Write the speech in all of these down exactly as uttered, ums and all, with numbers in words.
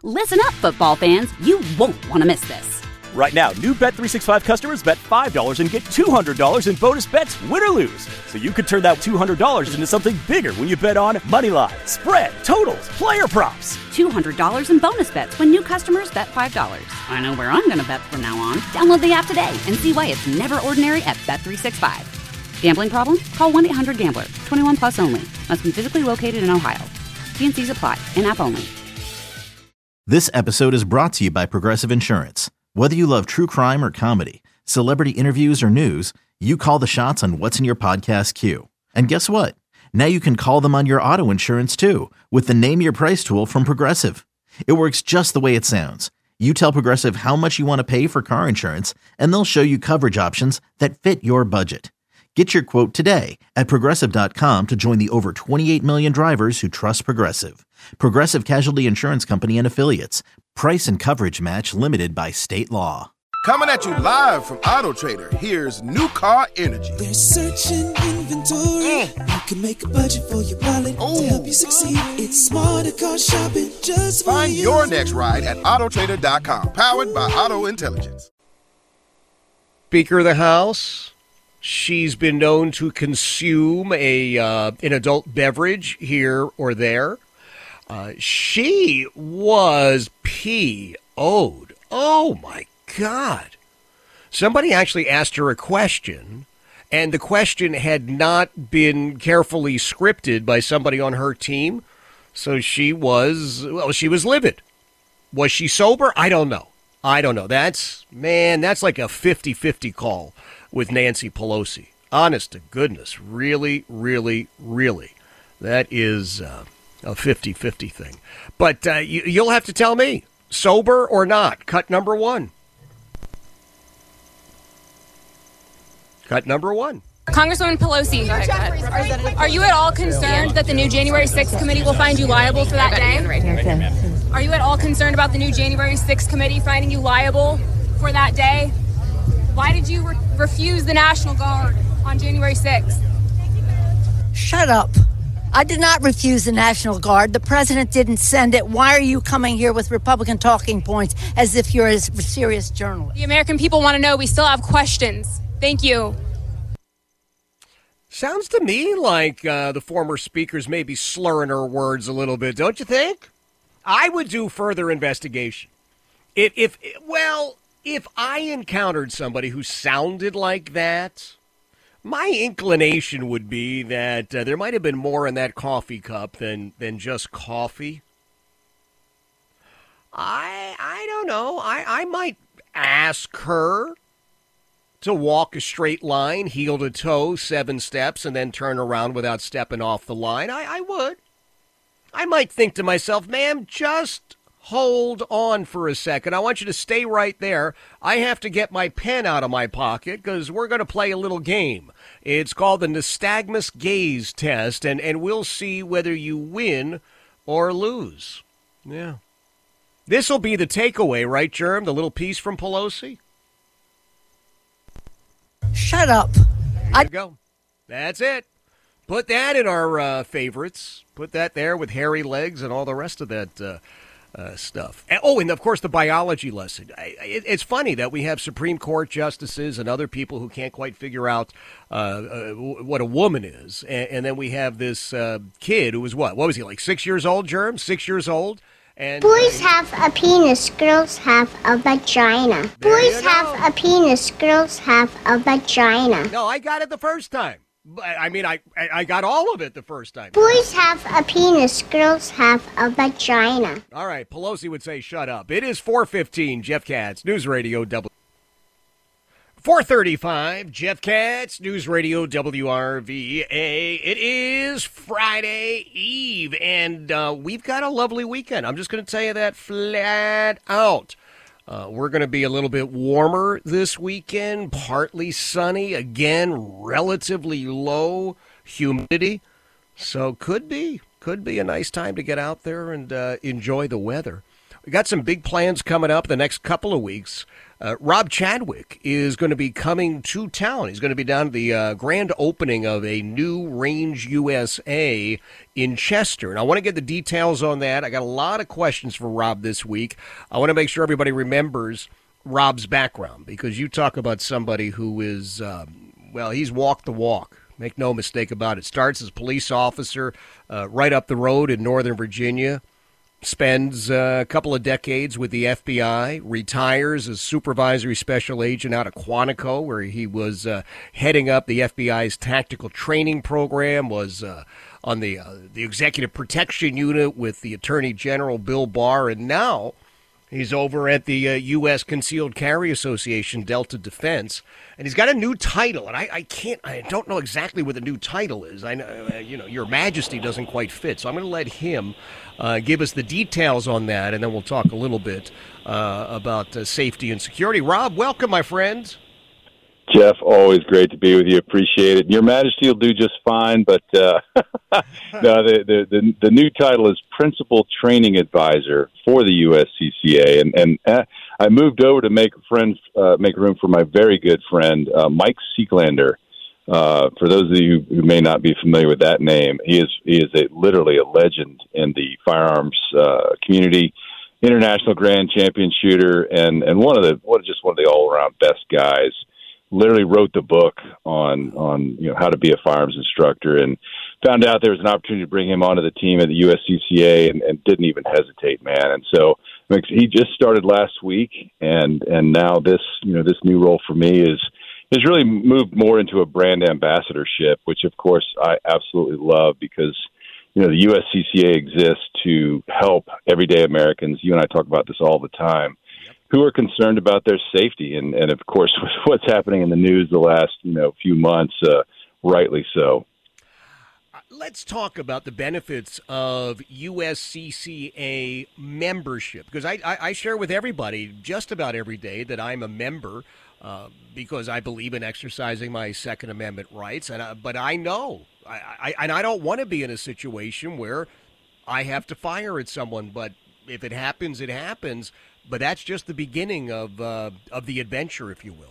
Listen up, football fans. You won't want to miss this. Right now, new Bet three sixty-five customers bet five dollars and get two hundred dollars in bonus bets, win or lose. So you could turn that two hundred dollars into something bigger when you bet on money line, spread, totals, player props. two hundred dollars in bonus bets when new customers bet five dollars. I know where I'm going to bet from now on. Download the app today and see why it's never ordinary at Bet three sixty-five. Gambling problem? Call one eight hundred gambler. twenty-one plus only. Must be physically located in Ohio. T and C's apply. In-app only. This episode is brought to you by Progressive Insurance. Whether you love true crime or comedy, celebrity interviews or news, you call the shots on what's in your podcast queue. And guess what? Now you can call them on your auto insurance too with the Name Your Price tool from Progressive. It works just the way it sounds. You tell Progressive how much you want to pay for car insurance, and they'll show you coverage options that fit your budget. Get your quote today at Progressive dot com to join the over twenty-eight million drivers who trust Progressive. Progressive Casualty Insurance Company and Affiliates. Price and coverage match limited by state law. Coming at you live from Auto Trader, here's New Car Energy. There's searching inventory. Mm. You can make a budget for your wallet Ooh. To help you succeed. It's smarter car shopping just for Find you. your next ride at Auto Trader dot com. Powered by Auto Intelligence. Speaker of the House. She's been known to consume a uh, an adult beverage here or there. Uh, she was P O'd. Oh, my God. Somebody actually asked her a question, and the question had not been carefully scripted by somebody on her team. So she was, well, she was livid. Was she sober? I don't know. I don't know. That's, man, that's like a fifty-fifty call with Nancy Pelosi. Honest to goodness. Really, really, really. That is uh, a fifty-fifty thing. But uh, you, you'll have to tell me, sober or not. Cut number one. Cut number one. Congresswoman Pelosi, are you at all concerned that the new January sixth committee will find you liable for that day? Are you at all concerned about the new January sixth committee finding you liable for that day? Why did you re- refuse the National Guard on January sixth? Shut up. I did not refuse the National Guard. The president didn't send it. Why are you coming here with Republican talking points as if you're a serious journalist? The American people want to know. We still have questions. Thank you. Sounds to me like uh, the former speaker's maybe slurring her words a little bit, don't you think? I would do further investigation. If, if well, if I encountered somebody who sounded like that, my inclination would be that uh, there might have been more in that coffee cup than, than just coffee. I I don't know. I, I might ask her to walk a straight line, heel to toe, seven steps, and then turn around without stepping off the line. I, I would. I might think to myself, ma'am, just hold on for a second. I want you to stay right there. I have to get my pen out of my pocket because we're going to play a little game. It's called the Nystagmus Gaze Test, and, and we'll see whether you win or lose. Yeah. This will be the takeaway, right, Germ? The little piece from Pelosi? Shut up. There you I- go. That's it. Put that in our uh, favorites. Put that there with hairy legs and all the rest of that uh, uh, stuff. And, oh, and, of course, the biology lesson. I, it, it's funny that we have Supreme Court justices and other people who can't quite figure out uh, uh, what a woman is. And, and then we have this uh, kid who was what? What was he, like six years old, Germ? Six years old? And boys have a penis, girls have a vagina. Boys have a penis, girls have a vagina. No, I got it the first time. I mean, I I got all of it the first time. Boys have a penis, girls have a vagina. All right, Pelosi would say shut up. It is four fifteen, Jeff Katz, News Radio W. four thirty-five, Jeff Katz, News Radio W R V A. It is Friday Eve, and uh, we've got a lovely weekend. I'm just going to tell you that flat out. Uh, we're going to be a little bit warmer this weekend, partly sunny, again, relatively low humidity. So could be, could be a nice time to get out there and uh, enjoy the weather. We got some big plans coming up the next couple of weeks. Uh, Rob Chadwick is going to be coming to town. He's going to be down at the uh, grand opening of a new Range U S A in Chester. And I want to get the details on that. I got a lot of questions for Rob this week. I want to make sure everybody remembers Rob's background, because you talk about somebody who is, um, well, he's walked the walk. Make no mistake about it. Starts as a police officer uh, right up the road in Northern Virginia. Spends uh, a couple of decades with the F B I, retires as supervisory special agent out of Quantico, where he was uh, heading up the F B I's tactical training program, was uh, on the uh, the executive protection unit with the Attorney General Bill Barr, and now he's over at the uh, U S Concealed Carry Association, Delta Defense, and he's got a new title, and I, I can't, I don't know exactly what the new title is. I know, uh, you know, Your Majesty doesn't quite fit, so I'm going to let him uh, give us the details on that, and then we'll talk a little bit uh, about uh, safety and security. Rob, welcome, my friend. Jeff, always great to be with you. Appreciate it. Your Majesty will do just fine, but uh, no, the, the the the new title is Principal Training Advisor for the U S C C A, and and uh, I moved over to make friends, uh, make room for my very good friend uh, Mike Seeklander. Uh, for those of you who may not be familiar with that name, he is he is a literally a legend in the firearms uh, community. International Grand Champion shooter, and and one of the what just one of the all around best guys. Literally wrote the book on on you know how to be a firearms instructor, and found out there was an opportunity to bring him onto the team at the U S C C A, and, and didn't even hesitate, man. And so he just started last week, and and now this you know this new role for me is has really moved more into a brand ambassadorship, which of course I absolutely love, because you know the U S C C A exists to help everyday Americans. You and I talk about this all the time, who are concerned about their safety. And, and of course, with what's happening in the news the last, you know, few months, uh, rightly so. Let's talk about the benefits of U S C C A membership, because I, I, I share with everybody just about every day that I'm a member uh, because I believe in exercising my Second Amendment rights. And I, but I know, I, I, and I don't want to be in a situation where I have to fire at someone, but if it happens, it happens. But that's just the beginning of uh, of the adventure, if you will.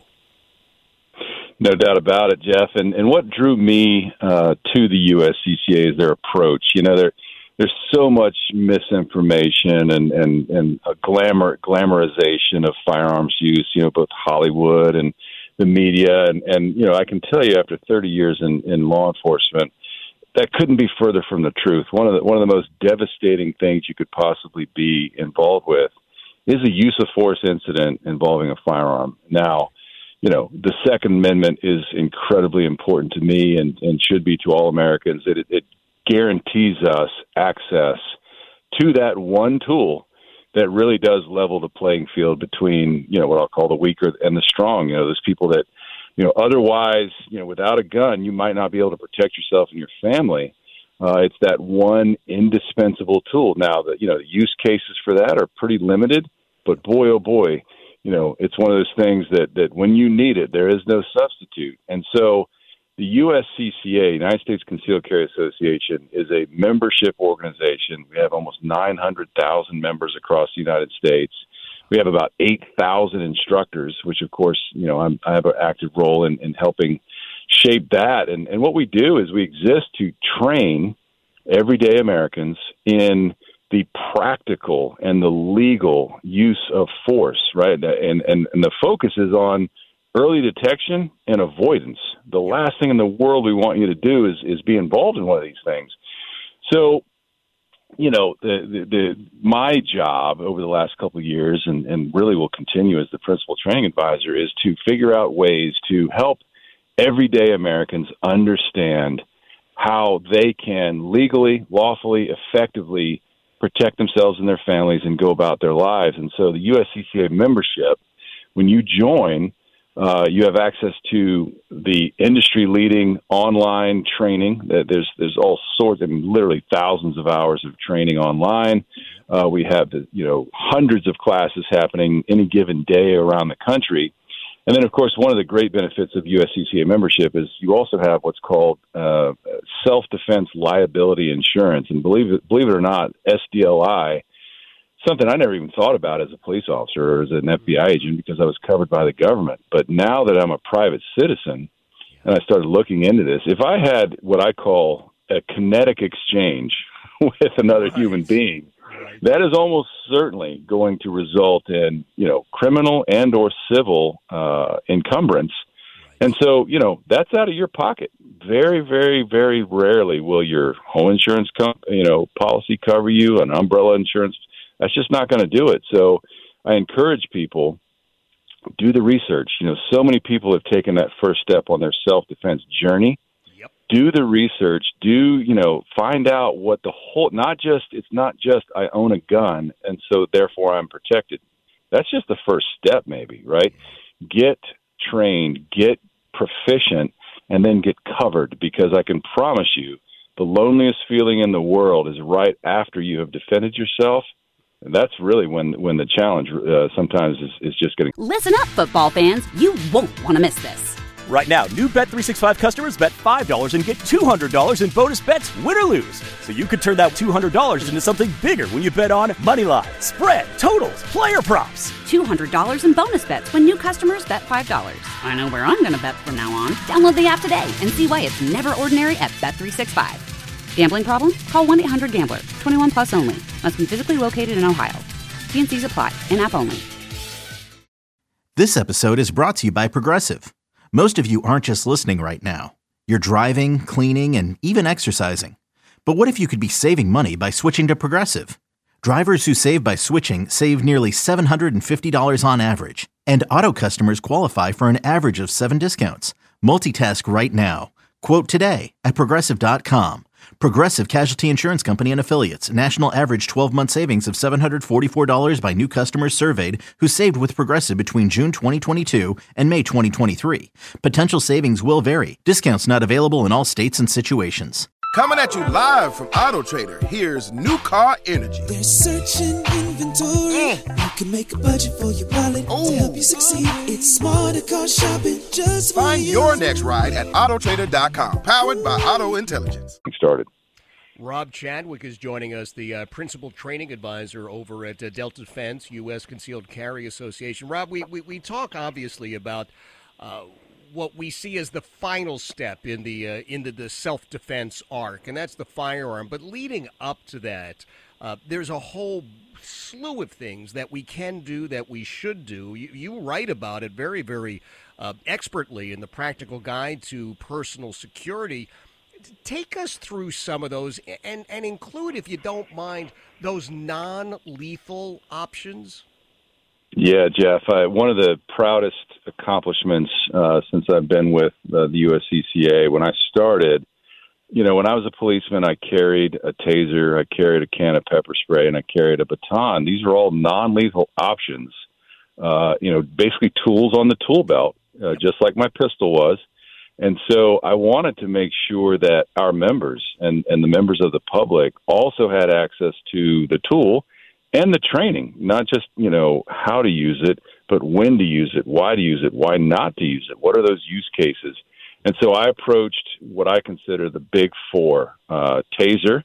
No doubt about it, Jeff. And and what drew me uh, to the U S C C A is their approach. You know, there there's so much misinformation and and and a glamour glamorization of firearms use. You know, both Hollywood and the media, and and you know, I can tell you, after thirty years in, in law enforcement, that couldn't be further from the truth. One of the one of the most devastating things you could possibly be involved with is a use of force incident involving a firearm. Now, you know, the Second Amendment is incredibly important to me, and, and should be to all Americans. It, it guarantees us access to that one tool that really does level the playing field between, you know, what I'll call the weaker and the strong. You know, there's people that, you know, otherwise, you know, without a gun, you might not be able to protect yourself and your family. Uh, it's that one indispensable tool. Now, the you know the use cases for that are pretty limited, but boy, oh boy, you know it's one of those things that, that when you need it, there is no substitute. And so, the U S C C A, United States Concealed Carry Association, is a membership organization. We have almost nine hundred thousand members across the United States. We have about eight thousand instructors, which, of course, you know I'm, I have an active role in, in helping shape that. And, and what we do is we exist to train everyday Americans in the practical and the legal use of force, right? And, and, and the focus is on early detection and avoidance. The last thing in the world we want you to do is, is be involved in one of these things. So, you know, the, the, the my job over the last couple of years, and, and really will continue as the principal training advisor, is to figure out ways to help everyday Americans understand how they can legally, lawfully, effectively protect themselves and their families and go about their lives. And so the U S C C A membership, when you join, uh, you have access to the industry-leading online training. There's there's all sorts, I mean, literally thousands of hours of training online. Uh, we have, you know, hundreds of classes happening any given day around the country. And then, of course, one of the great benefits of U S C C A membership is you also have what's called uh, self-defense liability insurance. And believe it, believe it or not, S D L I something I never even thought about as a police officer or as an F B I agent because I was covered by the government. But now that I'm a private citizen and I started looking into this, if I had what I call a kinetic exchange with another right. human being, right. that is almost certainly going to result in, you know, criminal and or civil uh, encumbrance. And so, you know, that's out of your pocket. Very, very, very rarely will your home insurance, comp- you know, policy cover you, an umbrella insurance. That's just not going to do it. So I encourage people, do the research. You know, so many people have taken that first step on their self-defense journey. Yep. Do the research. Do, you know, find out what the whole, not just, it's not just I own a gun and so therefore I'm protected. That's just the first step maybe, right? Get trained, get proficient, and then get covered, because I can promise you the loneliest feeling in the world is right after you have defended yourself. And that's really when, when the challenge uh, sometimes is, is just getting... Listen up, football fans. You won't want to miss this. Right now, new Bet three sixty-five customers bet five dollars and get two hundred dollars in bonus bets, win or lose. So you could turn that two hundred dollars into something bigger when you bet on moneyline, spread, totals, player props. two hundred dollars in bonus bets when new customers bet five dollars. I know where I'm going to bet from now on. Download the app today and see why it's never ordinary at Bet three sixty-five. Gambling problem? Call one eight hundred gambler. twenty-one plus only. Must be physically located in Ohio. T and C's apply. In-app only. This episode is brought to you by Progressive. Most of you aren't just listening right now. You're driving, cleaning, and even exercising. But what if you could be saving money by switching to Progressive? Drivers who save by switching save nearly seven hundred fifty dollars on average. And auto customers qualify for an average of seven discounts. Multitask right now. Quote today at Progressive dot com. Progressive Casualty Insurance Company and Affiliates. National average twelve-month savings of seven hundred forty-four dollars by new customers surveyed who saved with Progressive between June twenty twenty-two and May twenty twenty-three. Potential savings will vary. Discounts not available in all states and situations. Coming at you live from Auto Trader, here's New Car Energy. They're searching inventory. Mm. You can make a budget for your wallet Ooh. To help you succeed. It's smarter car shopping just for Find you. your next ride at auto trader dot com. Powered by Auto Intelligence. Started. Rob Chadwick is joining us, the uh, principal training advisor over at uh, Delta Defense, U S Concealed Carry Association. Rob, we, we, we talk obviously about uh, what we see as the final step in the uh, into the self-defense arc, and that's the firearm. But leading up to that, uh, there's a whole slew of things that we can do, that we should do. You, you write about it very, very uh, expertly in the Practical Guide to Personal Security. Take us through some of those, and, and include, if you don't mind, those non-lethal options. Yeah, Jeff, I, one of the proudest accomplishments uh, since I've been with uh, the U S C C A, when I started, you know, when I was a policeman, I carried a taser, I carried a can of pepper spray, and I carried a baton. These are all non-lethal options, uh, you know, basically tools on the tool belt, uh, just like my pistol was. And so I wanted to make sure that our members and, and the members of the public also had access to the tool and the training, not just, you know, how to use it, but when to use it, why to use it, why not to use it, what are those use cases. And so I approached what I consider the big four. Uh, Taser,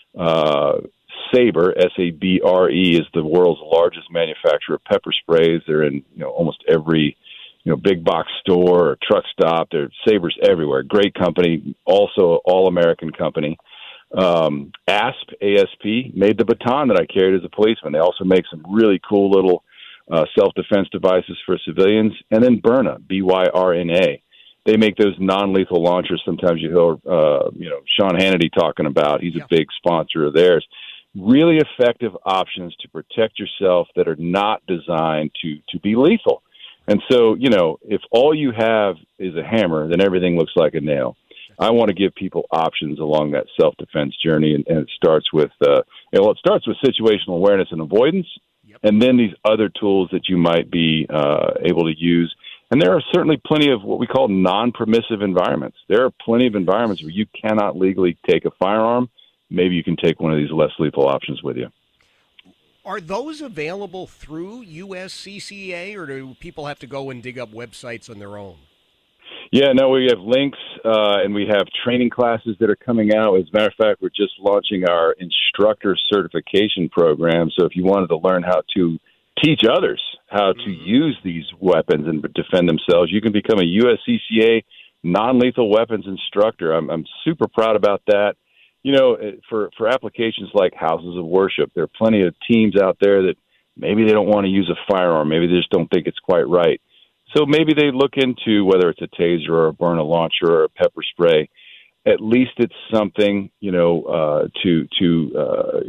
uh, Sabre, S A B R E, is the world's largest manufacturer of pepper sprays. They're in, you know, almost every, you know, big box store or truck stop. There are Sabres everywhere. Great company, also all-American company. Um, A S P, A S P, made the baton that I carried as a policeman. They also make some really cool little uh, self-defense devices for civilians. And then Byrna, B Y R N A. They make those non-lethal launchers. Sometimes you hear, uh, you know, Sean Hannity talking about. He's yeah. a big sponsor of theirs. Really effective options to protect yourself that are not designed to to be lethal. And so, you know, if all you have is a hammer, then everything looks like a nail. I want to give people options along that self-defense journey, and, and it starts with, uh, you know, it starts with situational awareness and avoidance, yep. and then these other tools that you might be uh, able to use. And there are certainly plenty of what we call non-permissive environments. There are plenty of environments where you cannot legally take a firearm. Maybe you can take one of these less lethal options with you. Are those available through U S C C A, or do people have to go and dig up websites on their own? Yeah, no, we have links, uh, and we have training classes that are coming out. As a matter of fact, we're just launching our instructor certification program. So if you wanted to learn how to teach others how to mm-hmm. use these weapons and defend themselves, you can become a U S C C A non-lethal weapons instructor. I'm, I'm super proud about that. You know, for, for applications like houses of worship, there are plenty of teams out there that maybe they don't want to use a firearm. Maybe they just don't think it's quite right. So maybe they look into whether it's a taser or a burner launcher or a pepper spray. At least it's something, you know, uh, to to uh,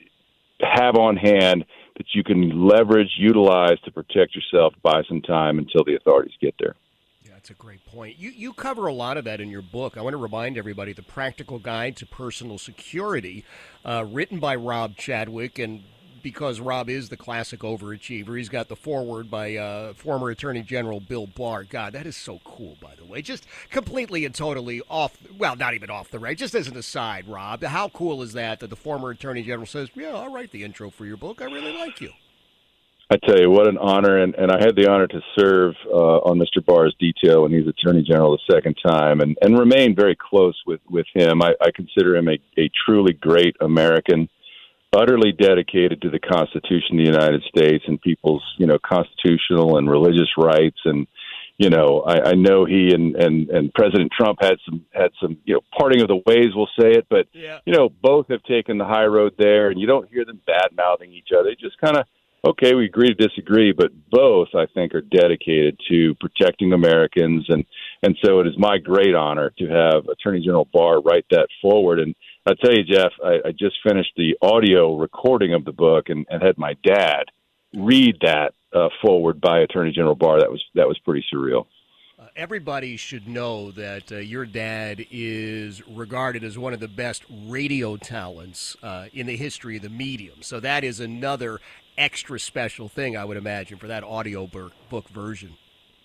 have on hand that you can leverage, utilize to protect yourself, buy some time until the authorities get there. Yeah, that's a great point. You you cover a lot of that in your book. I want to remind everybody, The Practical Guide to Personal Security, uh, written by Rob Chadwick, and because Rob is the classic overachiever, he's got the foreword by uh, former Attorney General Bill Barr. God, that is so cool, by the way. Just completely and totally off, well, not even off the right, just as an aside, Rob. How cool is that that the former Attorney General says, yeah, I'll write the intro for your book. I really like you. I tell you, what an honor, and, and I had the honor to serve uh, on Mister Barr's detail when he's Attorney General the second time, and, and remain very close with, with him. I, I consider him a, a truly great American, utterly dedicated to the Constitution of the United States and people's, you know, constitutional and religious rights. And, you know, I, I know he and, and, and President Trump had some, had some, you know, parting of the ways, we'll say it, but, yeah. you know, both have taken the high road there, and you don't hear them bad-mouthing each other. They just kind of, okay, we agree to disagree, but both, I think, are dedicated to protecting Americans. And, and so it is my great honor to have Attorney General Barr write that forward. And I'll tell you, Jeff, I, I just finished the audio recording of the book and, and had my dad read that uh, forward by Attorney General Barr. That was that was pretty surreal. Uh, everybody should know that uh, your dad is regarded as one of the best radio talents uh, in the history of the medium. So that is another extra special thing, I would imagine, for that audio book version.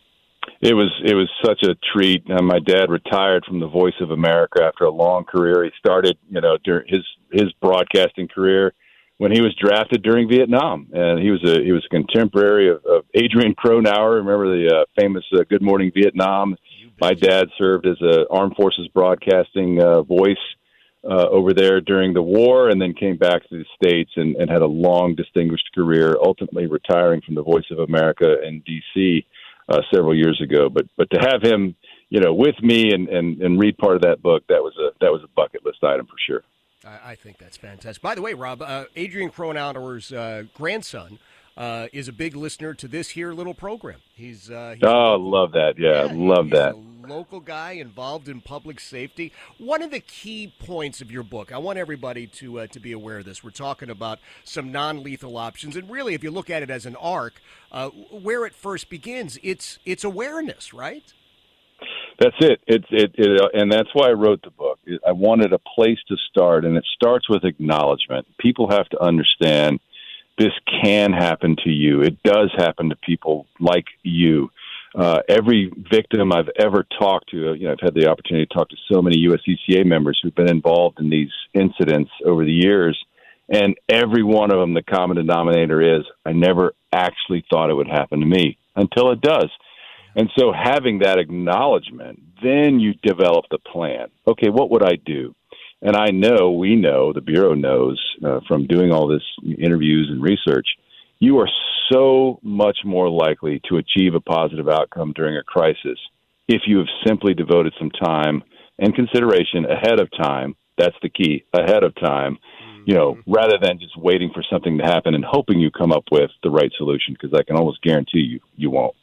It was it was such a treat. Uh, my dad retired from the Voice of America after a long career. He started, you know, during his his broadcasting career when he was drafted during Vietnam, and he was a he was a contemporary of, of Adrian Cronauer. Remember the uh, famous uh, Good Morning Vietnam? My dad served as a Armed Forces broadcasting uh, voice uh, over there during the war, and then came back to the States and, and had a long, distinguished career. Ultimately, retiring from the Voice of America in D C Uh, several years ago, but but to have him, you know, with me and, and, and read part of that book, that was a that was a bucket list item for sure. I, I think that's fantastic. By the way, Rob, uh, Adrian Cronauer's uh, grandson uh, is a big listener to this here little program. He's, uh, he's oh, love that, yeah, yeah love he's that. A local guy involved in public safety. One of the key points of your book, I want everybody to uh, to be aware of this. We're talking about some non-lethal options, and really, if you look at it as an arc, uh, where it first begins, it's it's awareness, right? That's it. It's it, it, uh, and that's why I wrote the book. I wanted a place to start, and it starts with acknowledgement. People have to understand this can happen to you. It does happen to people like you. Uh, every victim I've ever talked to, you know, I've had the opportunity to talk to so many U S C C A members who've been involved in these incidents over the years, and every one of them, the common denominator is, I never actually thought it would happen to me until it does. And so having that acknowledgement, then you develop the plan. Okay, what would I do? And I know, we know, the Bureau knows uh, from doing all this interviews and research, you are so much more likely to achieve a positive outcome during a crisis if you have simply devoted some time and consideration ahead of time. That's the key, ahead of time, mm-hmm. you know, rather than just waiting for something to happen and hoping you come up with the right solution, because I can almost guarantee you, you won't.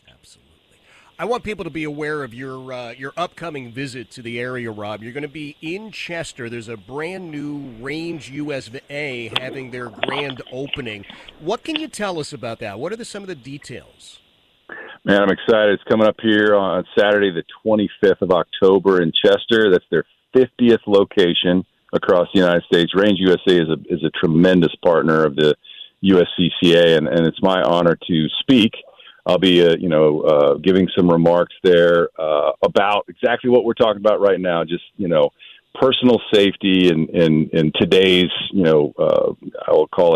I want people to be aware of your uh, your upcoming visit to the area, Rob. You're going to be in Chester. There's a brand new Range U S A having their grand opening. What can you tell us about that? What are the, some of the details? Man, I'm excited. It's coming up here on Saturday, the twenty-fifth of October in Chester. That's their fiftieth location across the United States. Range U S A is a is a tremendous partner of the U S C C A, and, and it's my honor to speak. I'll be, uh, you know, uh, giving some remarks there uh, about exactly what we're talking about right now. Just, you know, personal safety in, in, in today's, you know, uh, I will call it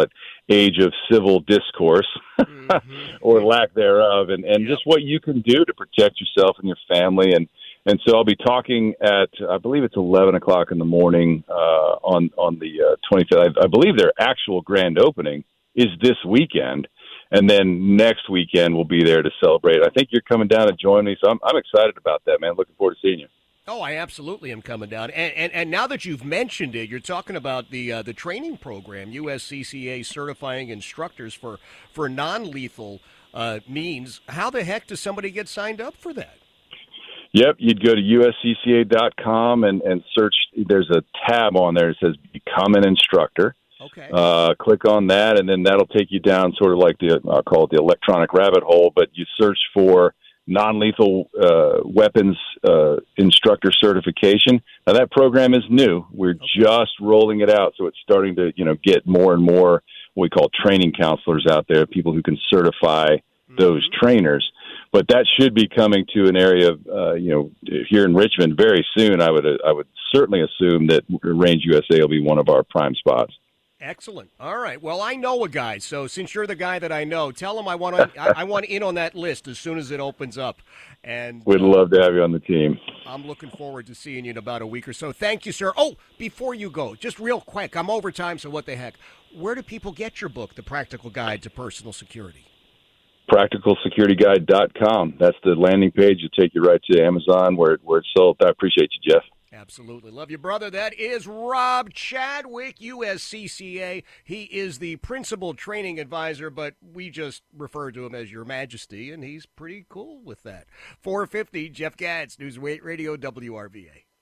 age of civil discourse mm-hmm. or lack thereof, and, and yep. just what you can do to protect yourself and your family. And, and so I'll be talking at, I believe it's eleven o'clock in the morning uh, on, on the uh, twenty-fifth. I, I believe their actual grand opening is this weekend. And then next weekend we'll be there to celebrate. I think you're coming down to join me, so I'm, I'm excited about that, man. Looking forward to seeing you. Oh, I absolutely am coming down. And and, and now that you've mentioned it, you're talking about the uh, the training program, U S C C A certifying instructors for, for non-lethal uh, means. How the heck does somebody get signed up for that? Yep, you'd go to U S C C A dot com and, and search. There's a tab on there that says Become an Instructor. Okay. Uh, click on that, and then that'll take you down sort of like the, I'll call it the electronic rabbit hole, but you search for non-lethal uh, weapons uh, instructor certification. Now, that program is new. We're okay. just rolling it out, so it's starting to, you know, get more and more what we call training counselors out there, people who can certify mm-hmm. those trainers. But that should be coming to an area of, uh, you know, here in Richmond very soon. I would, uh, I would certainly assume that Range U S A will be one of our prime spots. Excellent. All right. Well, I know a guy, so since you're the guy that I know, tell him I want to, I, I want in on that list as soon as it opens up. And we'd uh, love to have you on the team. I'm looking forward to seeing you in about a week or so. Thank you, sir. Oh, before you go, just real quick, I'm over time, so what the heck? Where do people get your book, The Practical Guide to Personal Security? practical security guide dot com. That's the landing page. It'll take you right to Amazon where, where it's sold. I appreciate you, Jeff. Absolutely. Love you, brother. That is Rob Chadwick, U S C C A. He is the principal training advisor, but we just refer to him as Your Majesty, and he's pretty cool with that. four fifty, Jeff Katz, News Radio W R V A.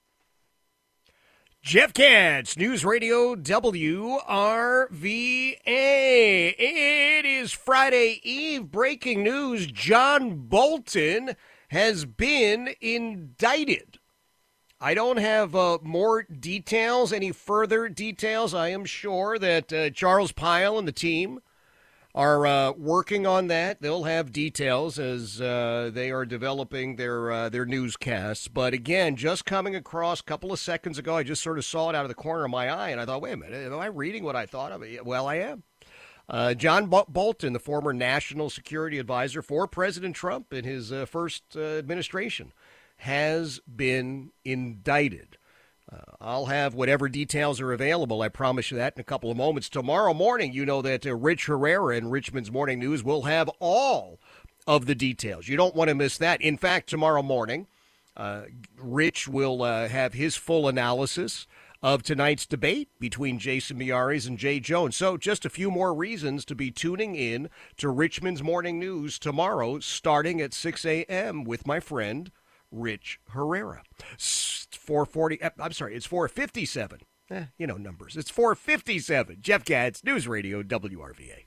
Jeff Katz, News Radio W R V A. It is Friday Eve. Breaking news, John Bolton has been indicted. I don't have uh, more details, any further details. I am sure that uh, Charles Pyle and the team are uh, working on that. They'll have details as uh, they are developing their uh, their newscasts. But again, just coming across a couple of seconds ago, I just sort of saw it out of the corner of my eye, and I thought, wait a minute, am I reading what I thought of it? Well, I am. Uh, John Bol- Bolton, the former national security advisor for President Trump in his uh, first uh, administration, has been indicted. Uh, I'll have whatever details are available. I promise you that in a couple of moments. Tomorrow morning, you know that uh, Rich Herrera in Richmond's Morning News will have all of the details. You don't want to miss that. In fact, tomorrow morning, uh, Rich will uh, have his full analysis of tonight's debate between Jason Miyares and Jay Jones. So just a few more reasons to be tuning in to Richmond's Morning News tomorrow, starting at six a.m. with my friend Rich Herrera. four forty, I'm sorry, it's four fifty-seven. Eh, you know numbers. It's four fifty-seven. Jeff Katz, News Radio W R V A.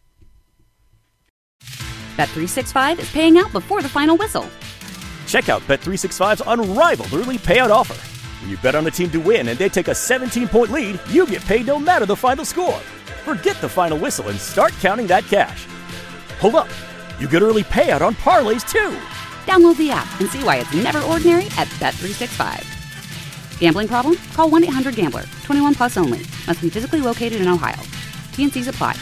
Bet three sixty-five is paying out before the final whistle. Check out Bet three sixty-five's unrivaled early payout offer. When you bet on a team to win and they take a seventeen-point lead, you get paid no matter the final score. Forget the final whistle and start counting that cash. Hold up. You get early payout on parlays, too. Download the app and see why it's never ordinary at Bet three sixty-five. Gambling problem? Call one eight hundred gambler. twenty-one plus only. Must be physically located in Ohio. T and C's apply.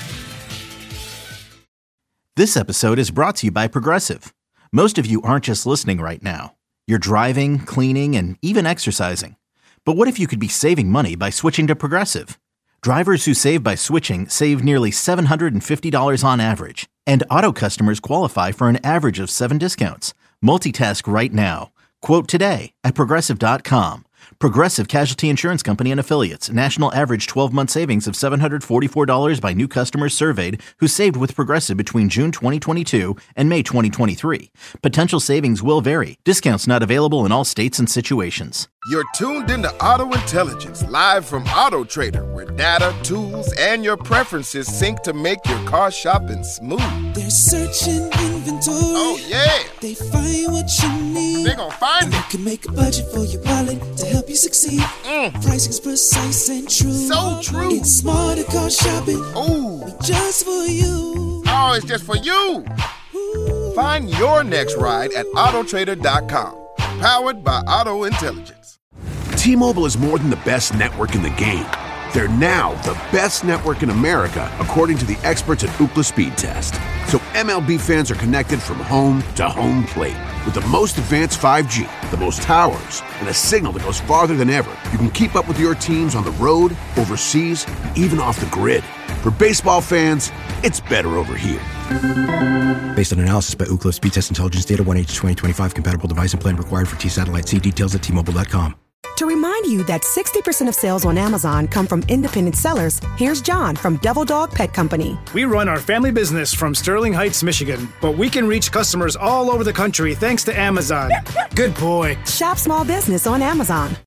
This episode is brought to you by Progressive. Most of you aren't just listening right now. You're driving, cleaning, and even exercising. But what if you could be saving money by switching to Progressive? Drivers who save by switching save nearly seven hundred fifty dollars on average. And auto customers qualify for an average of seven discounts. Multitask right now. Quote today at Progressive dot com. Progressive Casualty Insurance Company and Affiliates. National average twelve-month savings of seven hundred forty-four dollars by new customers surveyed who saved with Progressive between June twenty twenty-two and May twenty twenty-three. Potential savings will vary. Discounts not available in all states and situations. You're tuned into Auto Intelligence, live from Auto Trader, where data, tools, and your preferences sync to make your car shopping smooth. They're searching inventory. Oh, yeah. They find what you need. They're gonna find and it. You can make a budget for your wallet to help you succeed. Mm. Pricing's precise and true. So true. It's smarter car shopping. Ooh. Just for you. Oh, it's just for you. Ooh. Find your next ride at Auto Trader dot com. Powered by Auto Intelligence. T-Mobile is more than the best network in the game. They're now the best network in America, according to the experts at Ookla Speed Test. So M L B fans are connected from home to home plate. With the most advanced five G, the most towers, and a signal that goes farther than ever, you can keep up with your teams on the road, overseas, and even off the grid. For baseball fans, it's better over here. Based on analysis by Ookla Speed Test Intelligence Data, one H twenty twenty-five compatible device and plan required for T-Satellite. See details at T Mobile dot com. To remind you that sixty percent of sales on Amazon come from independent sellers, here's John from Devil Dog Pet Company. We run our family business from Sterling Heights, Michigan, but we can reach customers all over the country thanks to Amazon. Good boy. Shop small business on Amazon.